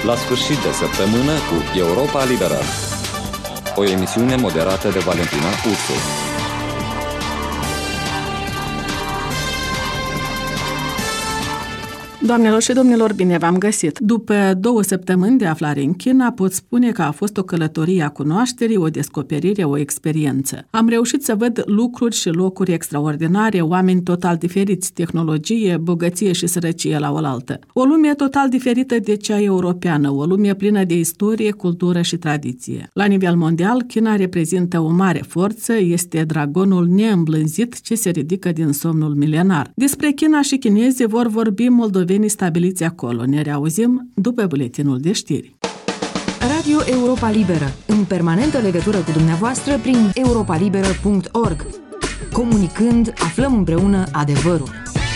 la sfârșit de săptămână cu Europa Liberă. O emisiune moderată de Valentina Ursu. Doamnelor și domnilor, bine v-am găsit! După 2 săptămâni de aflare în China, pot spune că a fost o călătorie a cunoașterii, o descoperire, o experiență. Am reușit să văd lucruri și locuri extraordinare, oameni total diferiți, tehnologie, bogăție și sărăcie la oaltă. O lume total diferită de cea europeană, o lume plină de istorie, cultură și tradiție. La nivel mondial, China reprezintă o mare forță, este dragonul neîmblânzit ce se ridică din somnul milenar. Despre China și chinezii vor vorbi moldovenii stabiliți acolo. Ne reauzim după buletinul de știri. Radio Europa Liberă, în permanentă legătură cu dumneavoastră prin europalibera.org. Comunicând, aflăm împreună adevărul.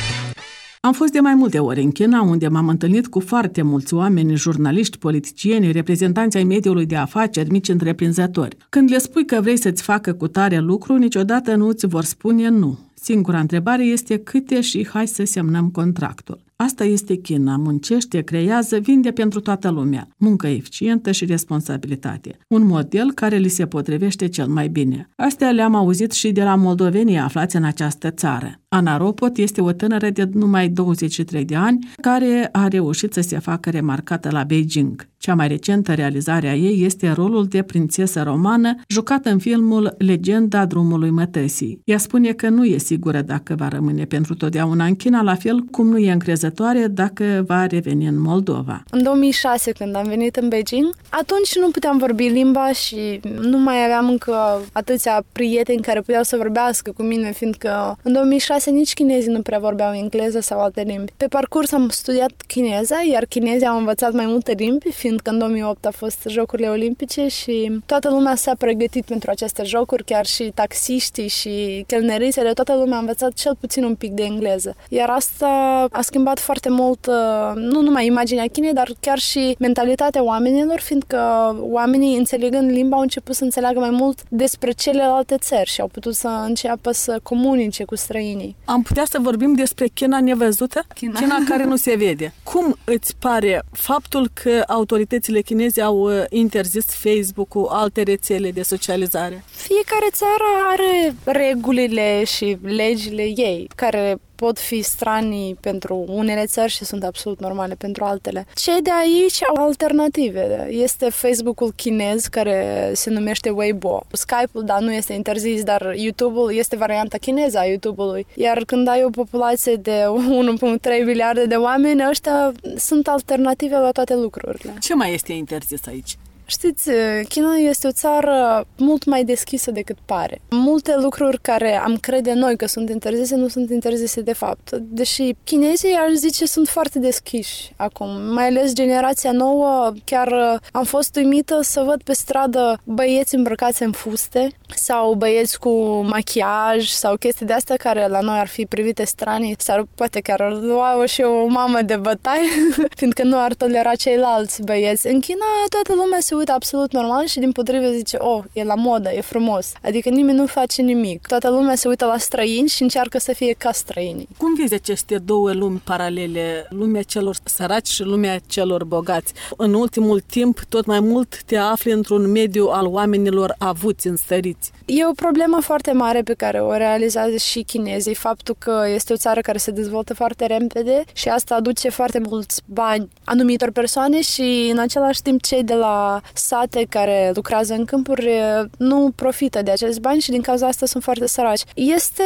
Am fost de mai multe ori în China, unde m-am întâlnit cu foarte mulți oameni, jurnaliști, politicieni, reprezentanți ai mediului de afaceri, mici întreprinzători. Când le spui că vrei să-ți facă cu tare lucru, niciodată nu îți vor spune nu. Singura întrebare este câte și hai să semnăm contractul. Asta este China, muncește, creează, vinde pentru toată lumea. Muncă eficientă și responsabilitate. Un model care li se potrivește cel mai bine. Astea le-am auzit și de la moldovenii aflați în această țară. Ana Ropot este o tânără de numai 23 de ani care a reușit să se facă remarcată la Beijing. Cea mai recentă realizare a ei este rolul de prințesă romană jucată în filmul Legenda drumului mătăsii. Ea spune că nu e sigură dacă va rămâne pentru totdeauna în China, la fel cum nu e încrezătoare dacă va reveni în Moldova. În 2006, când am venit în Beijing, atunci nu puteam vorbi limba și nu mai aveam încă atâția prieteni care puteau să vorbească cu mine, fiindcă în 2006 nici chinezii nu prea vorbeau engleză sau alte limbi. Pe parcurs am studiat chineza, iar chinezii au învățat mai multe limbi, fiindcă în 2008 a fost Jocurile Olimpice și toată lumea s-a pregătit pentru aceste jocuri, chiar și taxiștii și chelnerițele, toată lumea a învățat cel puțin un pic de engleză. Iar asta a schimbat foarte mult, nu numai imaginea Chinei, dar chiar și mentalitatea oamenilor, fiindcă oamenii, înțelegând limba, au început să înțeleagă mai mult despre celelalte țări și au putut să înceapă să comunice cu străinii. Am putea să vorbim despre China nevăzută? China care nu se vede. Cum îți pare faptul că autoritățile chineze au interzis Facebook-ul, alte rețele de socializare? Fiecare țară are regulile și legile ei, care pot fi stranii pentru unele țări și sunt absolut normale pentru altele. Cei de aici au alternative. Este Facebook-ul chinez, care se numește Weibo. Skype-ul, da, nu este interzis, dar YouTube-ul este varianta chineză a YouTube-ului. Iar când ai o populație de 1,3 miliarde de oameni, ăștia sunt alternative la toate lucrurile. Ce mai este interzis aici? Știți, China este o țară mult mai deschisă decât pare. Multe lucruri care am crede noi că sunt interzise, nu sunt interzise de fapt. Deși chinezii, aș zice, sunt foarte deschiși acum. Mai ales generația nouă, chiar am fost uimită să văd pe stradă băieți îmbrăcați în fuste sau băieți cu machiaj sau chestii de astea care la noi ar fi privite stranii sau poate chiar ar lua și o mamă de bătaie, fiindcă nu ar tolera ceilalți băieți. În China toată lumea se uită absolut normal și din potrivă zice, e la modă, e frumos. Adică nimeni nu face nimic. Toată lumea se uită la străini și încearcă să fie ca străinii. Cum vezi aceste două lumi paralele, lumea celor săraci și lumea celor bogați? În ultimul timp, tot mai mult te afli într-un mediu al oamenilor avuți, înstăriți. E o problemă foarte mare pe care o realizează și chinezii, faptul că este o țară care se dezvoltă foarte repede și asta aduce foarte mulți bani anumitor persoane și în același timp cei de la sate care lucrează în câmpuri nu profită de acești bani și din cauza asta sunt foarte săraci. Este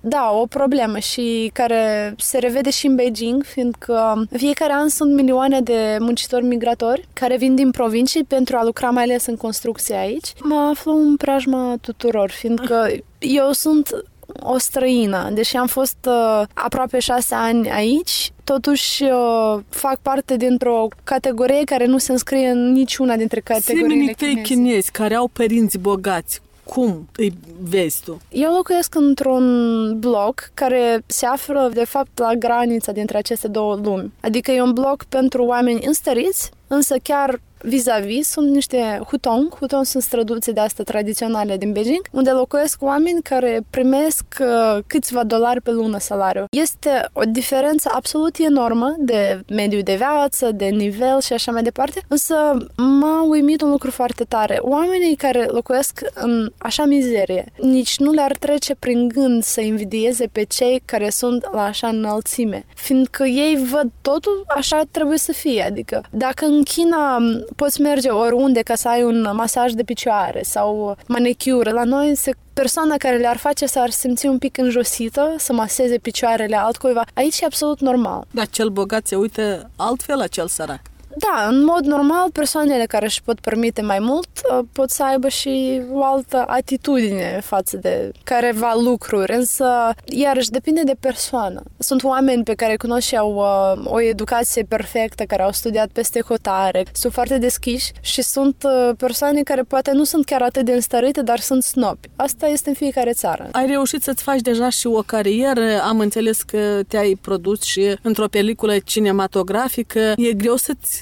o problemă și care se revede și în Beijing, fiindcă fiecare an sunt milioane de muncitori migratori care vin din provincii pentru a lucra mai ales în construcție aici. Mă aflu în preajma tuturor, fiindcă eu sunt o străină, deși am fost aproape 6 ani aici, totuși fac parte dintr-o categorie care nu se înscrie în niciuna dintre categoriile chineze. Chinezi care au părinți bogați, cum îi vezi tu? Eu locuiesc într-un bloc care se află, de fapt, la granița dintre aceste două lumi. Adică e un bloc pentru oameni înstăriți, însă chiar vis-a-vis sunt niște hutong. Hutong sunt străduțe de astea tradiționale din Beijing, unde locuiesc oameni care primesc câțiva dolari pe lună salariu. Este o diferență absolut enormă de mediu de viață, de nivel și așa mai departe, însă m-a uimit un lucru foarte tare. Oamenii care locuiesc în așa mizerie, nici nu le-ar trece prin gând să invidieze pe cei care sunt la așa înălțime, fiindcă ei văd totul așa trebuie să fie. Adică dacă în China poți merge oriunde ca să ai un masaj de picioare sau manicură, la noi persoana care le-ar face s-ar simți un pic înjosită să maseze picioarele altcuiva. Aici e absolut normal. Dar cel bogat se uită altfel la cel sărac. Da, în mod normal, persoanele care își pot permite mai mult pot să aibă și o altă atitudine față de careva lucruri, însă, iarăși, depinde de persoană. Sunt oameni pe care îi cunosc și au o educație perfectă, care au studiat peste hotare, sunt foarte deschiși și sunt persoane care poate nu sunt chiar atât de înstărite, dar sunt snobi. Asta este în fiecare țară. Ai reușit să-ți faci deja și o carieră, am înțeles că te-ai produs și într-o peliculă cinematografică. E greu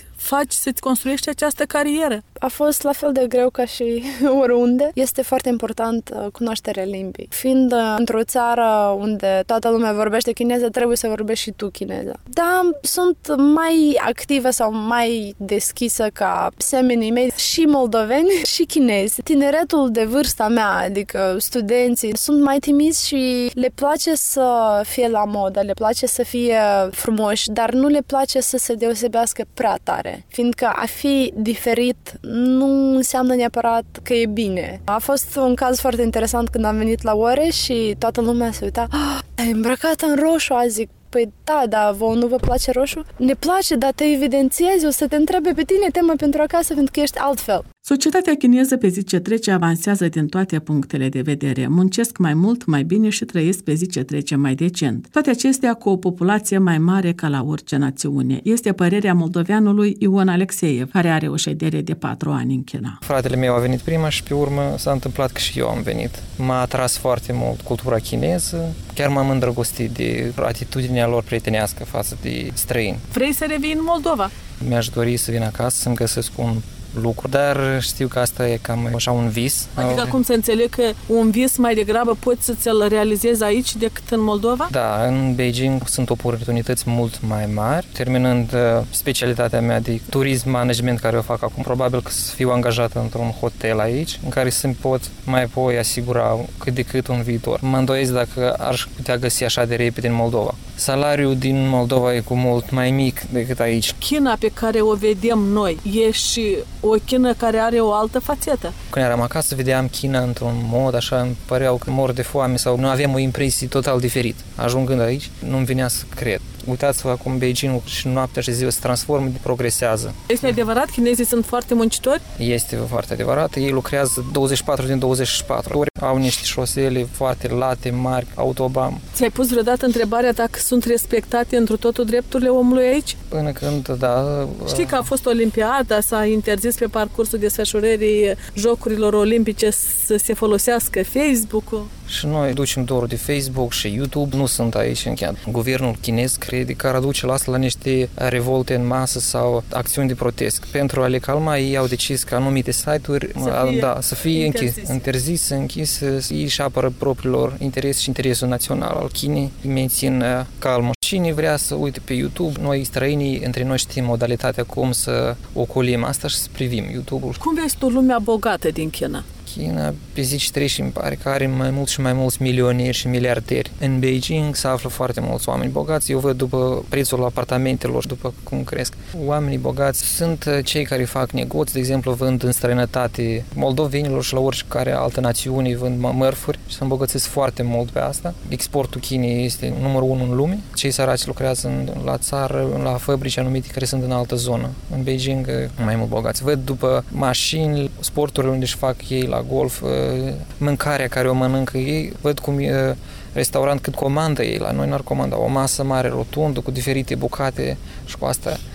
să-ți construiești această carieră? A fost la fel de greu ca și oriunde. Este foarte important cunoașterea limbii. Fiind într-o țară unde toată lumea vorbește chineză, trebuie să vorbești și tu chineză. Da, sunt mai activă sau mai deschisă ca semenii mei și moldoveni și chinezi. Tineretul de vârsta mea, adică studenții, sunt mai timizi și le place să fie la modă, le place să fie frumoși, dar nu le place să se deosebească prea tare. Fiindcă a fi diferit nu înseamnă neapărat că e bine. A fost un caz foarte interesant când am venit la ore și toată lumea se uita: ai îmbrăcat în roșu azi? Zic, păi da, dar vouă nu vă place roșu? Ne place, dar te evidențiezi, o să te întrebe pe tine tema pentru acasă, pentru că ești altfel. Societatea chineză pe zi ce trece avansează din toate punctele de vedere. Muncesc mai mult, mai bine și trăiesc pe zi ce trece mai decent. Toate acestea cu o populație mai mare ca la orice națiune. Este părerea moldoveanului Ion Alexeiev, care are o ședere de 4 ani în China. Fratele meu a venit prima și pe urmă s-a întâmplat că și eu am venit. M-a atras foarte mult cultura chineză, chiar m-am îndrăgostit de atitudinea lor prietenească față de străini. Vrei să revii în Moldova? Mi-aș dori să vin acasă, să-mi găsesc un lucru, dar știu că asta e cam așa un vis. Adică acum să înțeleg că un vis mai degrabă poți să ți-l realizezi aici decât în Moldova? Da, în Beijing sunt oportunități mult mai mari. Terminând specialitatea mea de turism management care o fac acum, probabil că să fiu angajat într-un hotel aici, în care să-mi pot mai apoi asigura cât de cât un viitor. Mă îndoiesc dacă aș putea găsi așa de repede în Moldova. Salariul din Moldova e cu mult mai mic decât aici. China pe care o vedem noi e și o China care are o altă fațetă. Când eram acasă, vedeam China într-un mod, așa, îmi păreau că mor de foame sau nu aveam o impresie total diferit. Ajungând aici, nu-mi venea să cred. Uitați-vă acum Beijingul și noaptea și ziua se transformă, progresează. Este adevărat? Chinezii sunt foarte muncitori? Este foarte adevărat. Ei lucrează 24 din 24 ori. Au niște șosele foarte late, mari, autobam. Ți-ai pus vreodată întrebarea dacă sunt respectate întru totul drepturile omului aici? Până când, da. Știi că a fost Olimpiada, s-a interzis pe parcursul desfășurării Jocurilor Olimpice să se folosească Facebook-ul. Și noi ducem dorul de Facebook și YouTube, nu sunt aici încheiat. Guvernul chinez crede că ar aduce la niște revolte în masă sau acțiuni de protest. Pentru a le calma, ei au decis că anumite site-uri să fie interzise, închise. Ei își apără propriilor interese și interesul național al Chinei, mențin calmul. Cine vrea să uite pe YouTube, noi străinii între noi știm modalitatea cum să ocolim asta și să privim YouTube-ul. Cum vezi tu lumea bogată din China? China, pe zi ce trece, îmi pare că are mai mulți și mai mulți milionieri și miliarderi. În Beijing se află foarte mulți oameni bogați. Eu văd după prețul apartamentelor, după cum cresc. Oamenii bogați sunt cei care fac negoți, de exemplu, vând în străinătate moldovenilor și la oricare altă națiune vând mărfuri și se îmbogățesc foarte mult pe asta. Exportul Chinei este numărul 1 în lume. Cei săraci lucrează la țară, la fabrici anumite care sunt în altă zonă. În Beijing mai mult bogați. Văd după mașini, sporturile unde își fac ei la golf, mâncarea care o mănâncă ei, văd cum e restaurant cât comandă ei, la noi n-ar comanda o masă mare rotundă cu diferite bucate și cu asta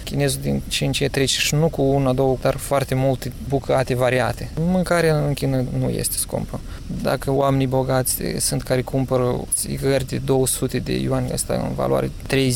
Chinezul din ce în ce trece și nu cu una, două, dar foarte multe bucate variate. Mâncarea în China nu este scumpă. Dacă oamenii bogați sunt care cumpără țigări de 200 de yuan, asta în valoare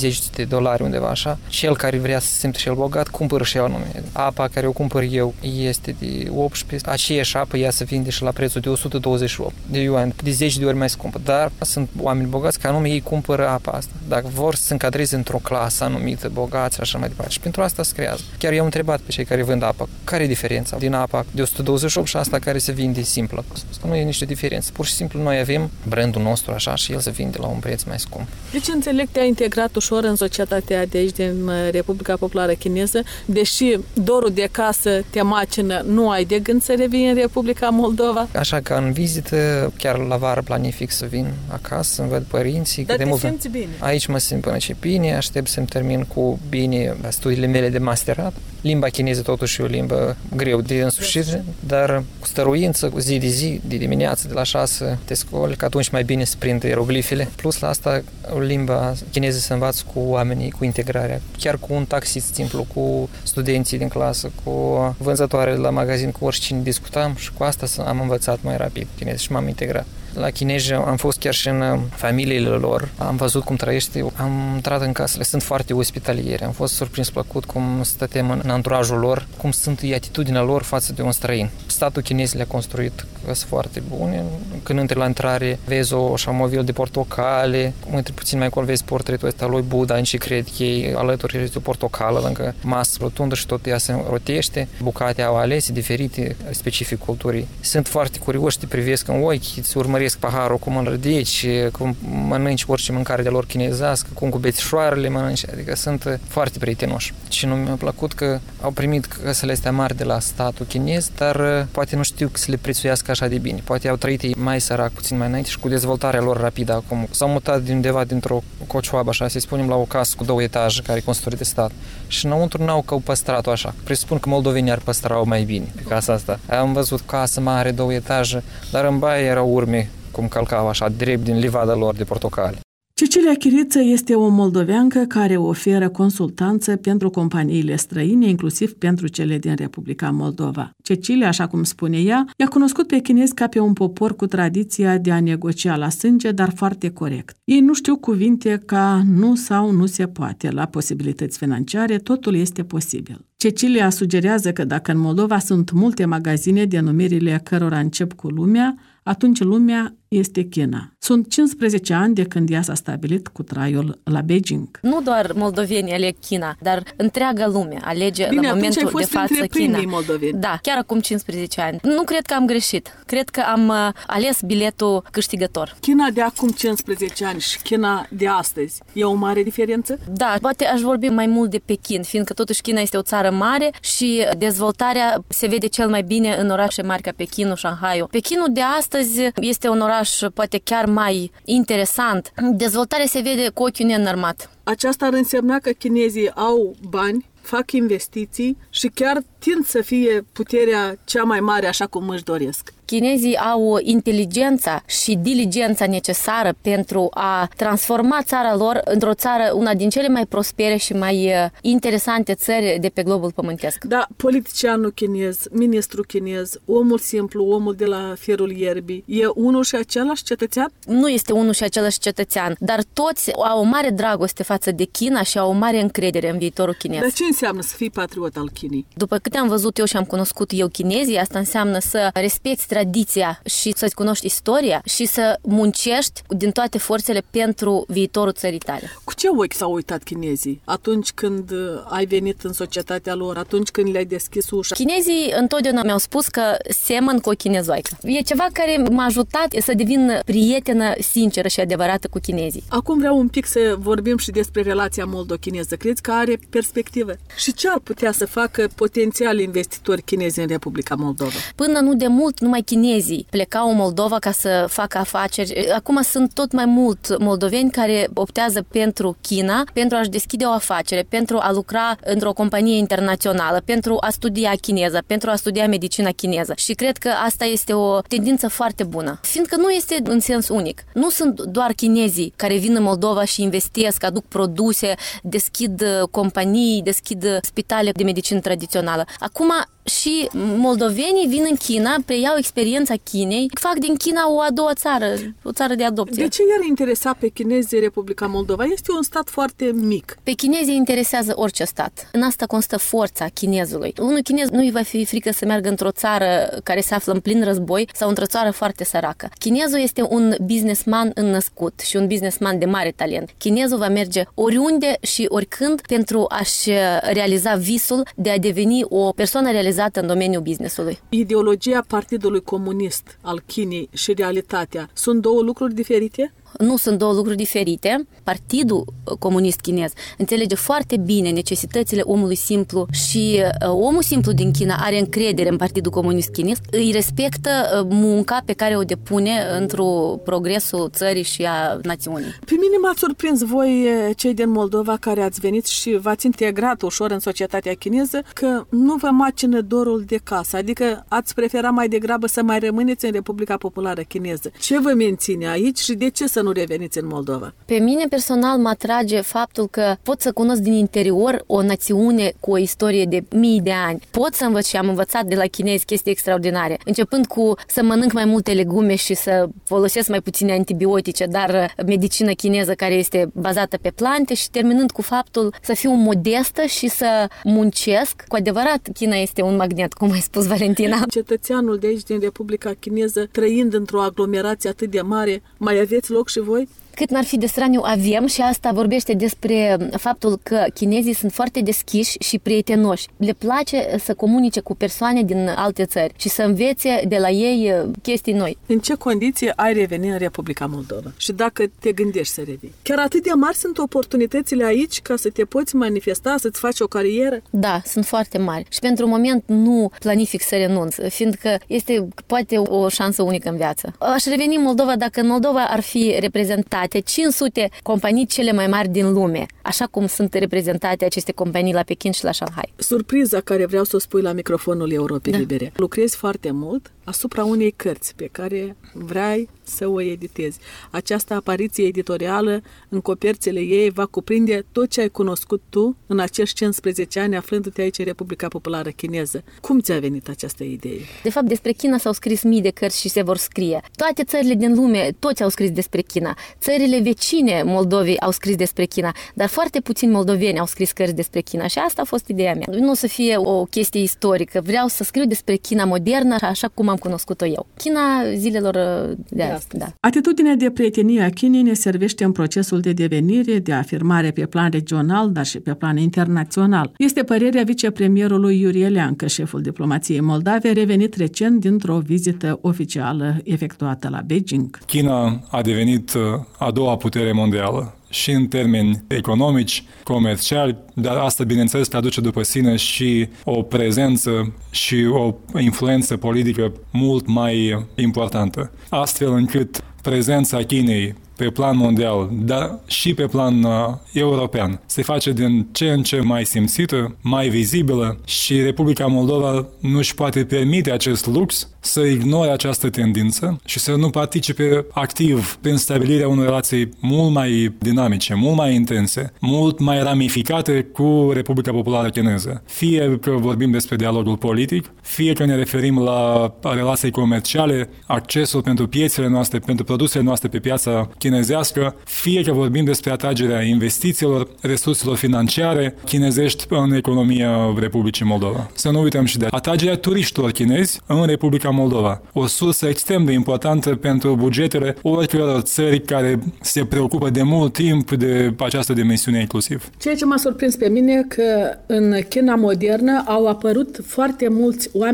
$30 undeva așa, cel care vrea să se simtă și el bogat, cumpără și el anume. Apa care o cumpăr eu este de 18, aceeași apă ea se vinde și la prețul de 128 de yuan, de 10 de ori mai scumpă. Dar sunt oameni bogați care anume ei cumpără apa asta. Dacă vor să se încadreze într-o clasă anumită, bogați și așa mai departe. Și pentru asta se creează. Chiar eu am întrebat pe cei care vând apă, care e diferența din apa de 128 și asta care se vinde simplă? Că nu e nicio diferență. Pur și simplu noi avem brandul nostru așa și el se vinde la un preț mai scump. Deci înțeleg te-ai integrat ușor în societatea de aici din Republica Populară Chineză, deși dorul de casă te macină, nu ai de gând să revii în Republica Moldova? Așa că în vizită, chiar la vară planific să vin acasă, să-mi văd părinții. Dar te simți bine? Aici mă simt până ce bine, aștept să-mi termin cu bine studiile mele de masterat. Limba chineză totuși e o limbă greu de însușit, dar cu stăruință, cu zi de zi, de dimineață, de la 6 te scoli, că atunci mai bine se prind ieroglifele. Plus la asta, limba chineză se învață cu oamenii, cu integrarea, chiar cu un taxist simplu, cu studenții din clasă, cu vânzătoare la magazin, cu oricine discutam și cu asta am învățat mai rapid chineză și m-am integrat. La chinezi am fost chiar și în familiile lor, am văzut cum trăiește, am intrat în casele, sunt foarte ospitalieri, am fost surprins plăcut cum stătem în anturajul lor, cum sunt atitudinea lor față de un străin. Statul chinez le-a construit căsi foarte bune, când intri la intrare vezi o șamovilă de portocale, intri puțin mai acolo vezi portretul ăsta lui Buddha, în ce cred ei, alături este o portocală lângă masă rotundă și tot ea se rotește, bucate au alese diferite, specific culturii. Sunt foarte curioși, te privesc în ochi, îți urmăresc paharul cum îl ridici, cum mănânci orice mâncare de lor chinezească, cum cu bețișoarele mănânci, adică sunt foarte prietenoși. Și nu mi-a plăcut că au primit căsele astea mari de la statul chinez, dar poate nu știu să le prețuiască așa de bine. Poate au trăit mai sărac puțin mai înainte și cu dezvoltarea lor rapidă acum. S-au mutat de undeva dintr-o cocioabă, așa, să spunem, la o casă cu 2 etaje care e construit de stat. Și înăuntru n-au că au păstrat-o așa. Presupun că moldovenii ar păstra-o mai bine pe casa asta. Am văzut casă mare, 2 etaje, dar în baie erau urme cum călcau așa drept din livada lor de portocale. Cecilia Chiriță este o moldoveancă care oferă consultanță pentru companiile străine, inclusiv pentru cele din Republica Moldova. Cecilia, așa cum spune ea, i-a cunoscut pe chinezi ca pe un popor cu tradiția de a negocia la sânge, dar foarte corect. Ei nu știu cuvinte ca nu sau nu se poate. La posibilități financiare, totul este posibil. Cecilia sugerează că dacă în Moldova sunt multe magazine, denumirile cărora încep cu lumea, atunci lumea este China. Sunt 15 ani de când ea s-a stabilit cu traiul la Beijing. Nu doar moldovenii aleg China, dar întreaga lume alege la momentul de față China. Moldoveni. Da, chiar acum 15 ani. Nu cred că am greșit. Cred că am ales biletul câștigător. China de acum 15 ani și China de astăzi e o mare diferență? Da, poate aș vorbi mai mult de Pekin, fiindcă totuși China este o țară mare și dezvoltarea se vede cel mai bine în orașe mari ca Pekinul, Shanghaiul. Pekinul de astăzi este un oraș poate chiar mai interesant. Dezvoltarea se vede cu ochiul neînarmat. Aceasta ar însemna că chinezii au bani, fac investiții și chiar tind să fie puterea cea mai mare așa cum își doresc. Chinezii au inteligența și diligența necesară pentru a transforma țara lor într-o țară, una din cele mai prospere și mai interesante țări de pe globul pământesc. Da, politicianul chinez, ministrul chinez, omul simplu, omul de la firul ierbii, e unul și același cetățean? Nu este unul și același cetățean, dar toți au o mare dragoste față de China și au o mare încredere în viitorul chinez. Dar ce înseamnă să fii patriot al Chinei? După câte am văzut eu și am cunoscut eu chinezii, asta înseamnă să respecti tradiția și să-ți cunoști istoria și să muncești din toate forțele pentru viitorul țării tale. Cu ce ochi s-au uitat chinezii atunci când ai venit în societatea lor, atunci când le-ai deschis ușa? Chinezii întotdeauna mi-au spus că semăn cu o chinezoaică. E ceva care m-a ajutat să devin prietenă sinceră și adevărată cu chinezii. Acum vreau un pic să vorbim și despre relația moldo-chineză. Crezi că are perspectivă? Și ce ar putea să facă potențial potențiali investitori chinezi în Republica Moldova? Până nu de mult, numai chinezii plecau în Moldova ca să facă afaceri. Acum sunt tot mai mult moldoveni care optează pentru China, pentru a-și deschide o afacere, pentru a lucra într-o companie internațională, pentru a studia chineză, pentru a studia medicina chineză. Și cred că asta este o tendință foarte bună. Fiindcă nu este în sens unic. Nu sunt doar chinezii care vin în Moldova și investesc, aduc produse, deschid companii, deschid spitale de medicină tradițională. Acum și moldovenii vin în China, preiau experiența Chinei, fac din China o a doua țară, o țară de adopție. De ce i-ar interesa pe chinezi Republica Moldova? Este un stat foarte mic. Pe chinezii interesează orice stat. În asta constă forța chinezului. Unul chinez nu-i va fi frică să meargă într-o țară care se află în plin război sau într-o țară foarte săracă. Chinezul este un businessman înnăscut și un businessman de mare talent. Chinezul va merge oriunde și oricând pentru a-și realiza visul de a deveni o persoană realizată în domeniul businessului. Ideologia Partidului Comunist al Chinei și realitatea sunt două lucruri diferite? Nu sunt două lucruri diferite. Partidul Comunist Chinez înțelege foarte bine necesitățile omului simplu și omul simplu din China are încredere în Partidul Comunist Chinez, îi respectă munca pe care o depune într-o progresul țării și a națiunii. Pe mine m-ați surprins voi, cei din Moldova care ați venit și v-ați integrat ușor în societatea chineză, că nu vă macină dorul de casă, adică ați prefera mai degrabă să mai rămâneți în Republica Populară Chineză. Ce vă menține aici și de ce să nu reveniți în Moldova? Pe mine personal mă atrage faptul că pot să cunosc din interior o națiune cu o istorie de mii de ani. Pot să învăț și am învățat de la chinezi chestii extraordinare, începând cu să mănânc mai multe legume și să folosesc mai puține antibiotice, dar medicină chineză care este bazată pe plante, și terminând cu faptul să fiu modestă și să muncesc. Cu adevărat, China este un magnet, cum ai spus, Valentina. Cetățeanul de aici, din Republica Chineză, trăind într-o aglomerație atât de mare, mai aveți loc și voi? Cât n-ar fi de straniu, avem, și asta vorbește despre faptul că chinezii sunt foarte deschiși și prietenoși. Le place să comunice cu persoane din alte țări și să învețe de la ei chestii noi. În ce condiții ai reveni în Republica Moldova? Și dacă te gândești să revii? Chiar atât de mari sunt oportunitățile aici ca să te poți manifesta, să-ți faci o carieră? Da, sunt foarte mari. Și pentru moment nu planific să renunț, fiindcă este poate o șansă unică în viață. Aș reveni în Moldova dacă în Moldova ar fi reprezentate 500 companii cele mai mari din lume, așa cum sunt reprezentate aceste companii la Pekin și la Shanghai. Surpriza care vreau să o spui la microfonul Europei Libere. Lucrezi foarte mult asupra unei cărți pe care vrei să o editezi. Această apariție editorială în coperțele ei va cuprinde tot ce ai cunoscut tu în acești 15 ani aflându-te aici în Republica Populară Chineză. Cum ți-a venit această idee? De fapt, despre China s-au scris mii de cărți și se vor scrie. Toate țările din lume, toți au scris despre China. Țările vecine Moldovei au scris despre China, dar foarte puțini moldoveni au scris cărți despre China și asta a fost ideea mea. Nu o să fie o chestie istorică, vreau să scriu despre China modernă, așa cum am cunoscut-o eu. China zilelor de azi. Da. Atitudinea de prietenie a Chinei ne servește în procesul de devenire, de afirmare pe plan regional, dar și pe plan internațional. Este părerea vicepremierului Iurie Leancă, șeful diplomației moldave, revenit recent dintr-o vizită oficială efectuată la Beijing. China a devenit a doua putere mondială și în termeni economici, comerciali, dar asta, bineînțeles, traduce după sine și o prezență și o influență politică mult mai importantă. Astfel încât prezența Chinei pe plan mondial, dar și pe plan european, se face din ce în ce mai simțită, mai vizibilă și Republica Moldova nu își poate permite acest lux să ignore această tendință și să nu participe activ prin stabilirea unor relații mult mai dinamice, mult mai intense, mult mai ramificate cu Republica Populară Chineză. Fie că vorbim despre dialogul politic, fie că ne referim la relații comerciale, accesul pentru piețele noastre, pentru produsele noastre pe piața chinezească, fie că vorbim despre atragerea investițiilor, resurselor financiare chinezești în economia Republicii Moldova. Să nu uităm și de atragerea turiștilor chinezi în Republica Moldova. O sursă extrem de importantă pentru bugetele oricăror țări care se preocupă de mult timp de această dimensiune inclusiv. Ceea ce m-a surprins pe mine că în China modernă au apărut foarte mulți oameni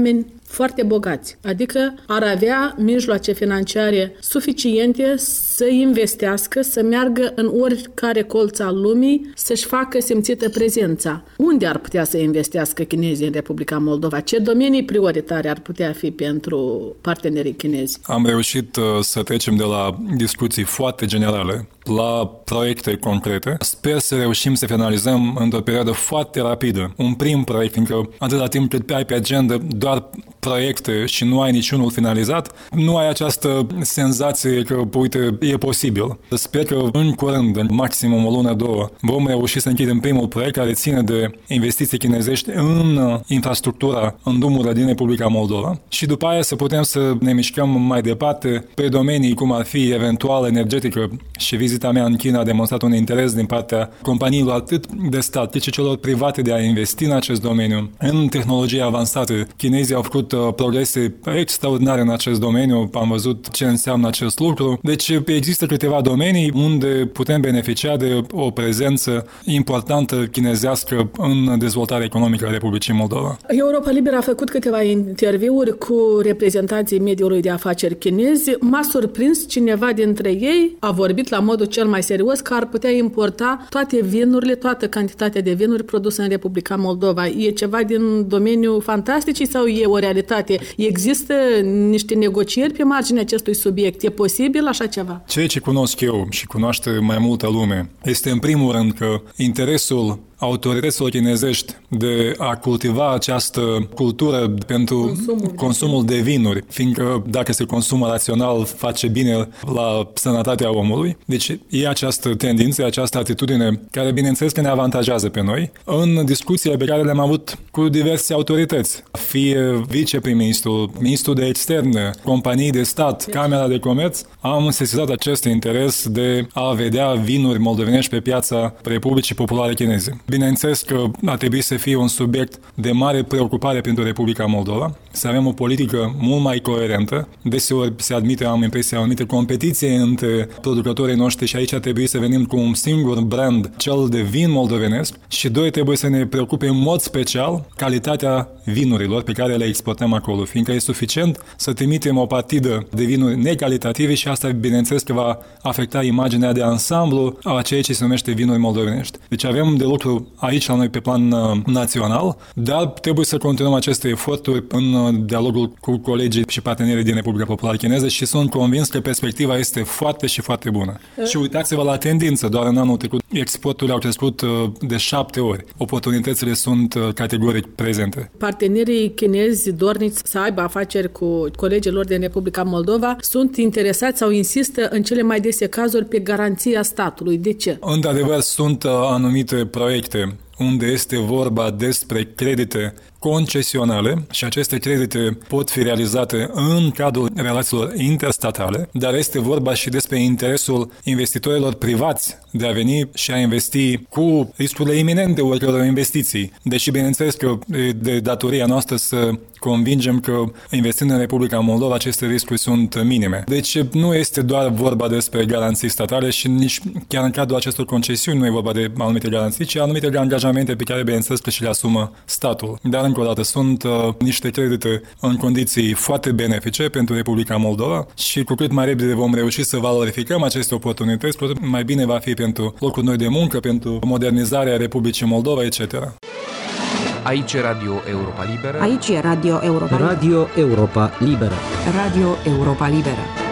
foarte bogați, adică ar avea mijloace financiare suficiente să investească, să meargă în oricare colț al lumii, să-și facă simțită prezența. Unde ar putea să investească chinezii în Republica Moldova? Ce domenii prioritare ar putea fi pentru partenerii chinezi? Am reușit să trecem de la discuții foarte generale la proiecte concrete. Sper să reușim să finalizăm într-o perioadă foarte rapidă un prim proiect, fiindcă atâta timp cât ai pe agenda doar proiecte și nu ai niciunul finalizat, nu ai această senzație că, uite, e posibil. Sper că în curând, în maximum o lună, două, vom reuși să închidem primul proiect care ține de investiții chinezești în infrastructura, în drumurile din Republica Moldova și după aia să putem să ne mișcăm mai departe pe domenii cum ar fi eventual energetică și vizita mea în China a demonstrat un interes din partea companiilor atât de stat cât și celor private de a investi în acest domeniu. În tehnologie avansată, chinezii au făcut progrese extraordinare în acest domeniu, am văzut ce înseamnă acest lucru. Deci există câteva domenii unde putem beneficia de o prezență importantă chinezească în dezvoltarea economică a Republicii Moldova. Europa Liberă a făcut câteva interviuri cu reprezentanții mediului de afaceri chinezi. M-a surprins cineva dintre ei, a vorbit la modul cel mai serios că ar putea importa toate vinurile, toată cantitatea de vinuri produse în Republica Moldova. E ceva din domeniul fantastic sau e o realitate? Există niște negocieri pe marginea acestui subiect? E posibil așa ceva? Ceea ce cunosc eu și cunoaște mai multă lume este în primul rând că interesul autorităților chinezești de a cultiva această cultură pentru consumul de vinuri, fiindcă dacă se consumă rațional face bine la sănătatea omului. Deci e această tendință, această atitudine care bineînțeles că ne avantajează pe noi. În discuțiile pe care le-am avut cu diverse autorități, fie viceprim-ministru, ministrul de externe, companii de stat, Camera de Comerț, am sesizat acest interes de a vedea vinuri moldovenești pe piața Republicii Populare Chineze. Bineînțeles că ar trebui să fie un subiect de mare preocupare pentru Republica Moldova, să avem o politică mult mai coerentă. Deseori se admite, am impresia, anumite competiție între producătorii noștri și aici ar trebui să venim cu un singur brand, cel de vin moldovenesc, și doi, trebuie să ne preocupe în mod special calitatea vinurilor pe care le exportăm acolo, fiindcă e suficient să trimitem o partidă de vinuri necalitative și asta, bineînțeles, că va afecta imaginea de ansamblu a ceea ce se numește vinuri moldovenești. Deci avem de lucru aici la noi pe plan național, dar trebuie să continuăm aceste eforturi în dialogul cu colegii și partenerii din Republica Populară Chineză și sunt convins că perspectiva este foarte și foarte bună. Și uitați-vă la tendință, doar în anul trecut exporturile au crescut de 7 ori. Oportunitățile sunt categoric prezente. Partenerii chinezi dorniți să aibă afaceri cu colegii lor din Republica Moldova sunt interesați sau insistă în cele mai dese cazuri pe garanția statului. De ce? Într-adevăr, sunt anumite proiecte unde este vorba despre credite concesionale și aceste credite pot fi realizate în cadrul relațiilor interstatale, dar este vorba și despre interesul investitorilor privați de a veni și a investi cu riscurile iminente oricăror investiții. Deși, bineînțeles că de datoria noastră să convingem că investind în Republica Moldova aceste riscuri sunt minime. Deci nu este doar vorba despre garanții statale și nici chiar în cadrul acestor concesiuni nu e vorba de anumite garanții, ci anumite angajamente pe care, bineînțeles, că și le asumă statul. Dar, încă o dată, sunt niște credite în condiții foarte benefice pentru Republica Moldova și cu cât mai repede vom reuși să valorificăm aceste oportunități, cu atât mai bine va fi pentru locuri noi de muncă, pentru modernizarea Republicii Moldova, etc. Aici e Radio Europa Liberă. Aici e Radio Europa Liberă. Radio Europa Liberă. Radio Europa Liberă.